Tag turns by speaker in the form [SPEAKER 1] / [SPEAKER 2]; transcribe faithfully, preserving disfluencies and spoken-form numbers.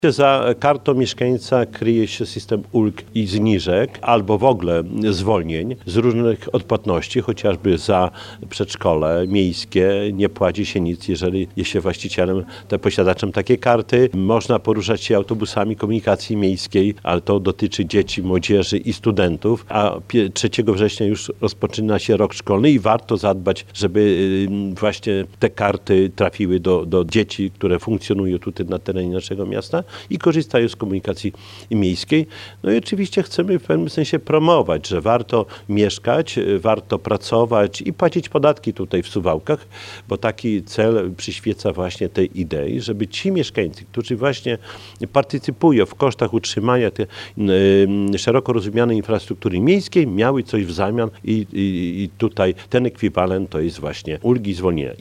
[SPEAKER 1] Za kartą mieszkańca kryje się system ulg i zniżek albo w ogóle zwolnień z różnych odpłatności, chociażby za przedszkole miejskie nie płaci się nic, jeżeli jest się właścicielem, te posiadaczem takiej karty. Można poruszać się autobusami komunikacji miejskiej, ale to dotyczy dzieci, młodzieży i studentów, a trzeciego września już rozpoczyna się rok szkolny i warto zadbać, żeby właśnie te karty trafiły do, do dzieci, które funkcjonują tutaj na terenie naszego miasta i korzystają z komunikacji miejskiej. No i oczywiście chcemy w pewnym sensie promować, że warto mieszkać, warto pracować i płacić podatki tutaj w Suwałkach, bo taki cel przyświeca właśnie tej idei, żeby ci mieszkańcy, którzy właśnie partycypują w kosztach utrzymania tej y, szeroko rozumianej infrastruktury miejskiej, miały coś w zamian i, i, i tutaj ten ekwiwalent to jest właśnie ulgi i zwolnienia.